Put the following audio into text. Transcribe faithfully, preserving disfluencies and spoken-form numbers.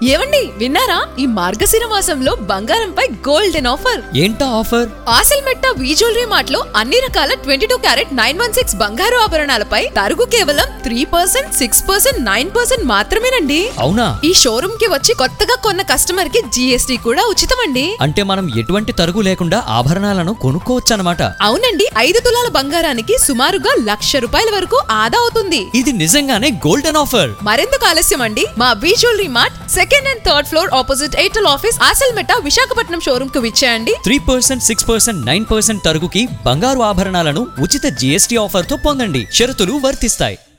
ఏవండి విన్నారా? ఈ మార్గశిర మాసంలో బంగారంపై గోల్డెన్ ఆఫర్. ఏంటా offer? Asilmetta V jewellery mart లో అన్ని రకాల twenty two carat nine one six బంగారు ఆభరణాలపై తరుగు కేవలం three percent six percent nine percent మాత్రమేనండి. అవునా? ఈ షోరూమ్ కి వచ్చి కొత్తగా కొన్న కస్టమర్ కి జిఎస్టీ కూడా ఉచితమండి. అంటే మనం ఎటువంటి తరుగు లేకుండా ఆభరణాలను కొనుక్కోవచ్చు అన్నమాట. అవునండి, ఐదు తులాల బంగారానికి సుమారుగా లక్ష రూపాయల వరకు ఆదా అవుతుంది. ఇది నిజంగానే గోల్డెన్ ఆఫర్. మరెందుకు ఆలస్యం అండి? మా V jewellery mart second and third floor opposite Airtel office Asilmetta Visakhapatnam showroom కు విచ్చేయండి. Three percent six percent nine percent తరుగుకి బంగారు ఆభరణాలను ఉచిత జిఎస్టీ ఆఫర్ తో పొందండి. షరతులు వర్తిస్తాయి.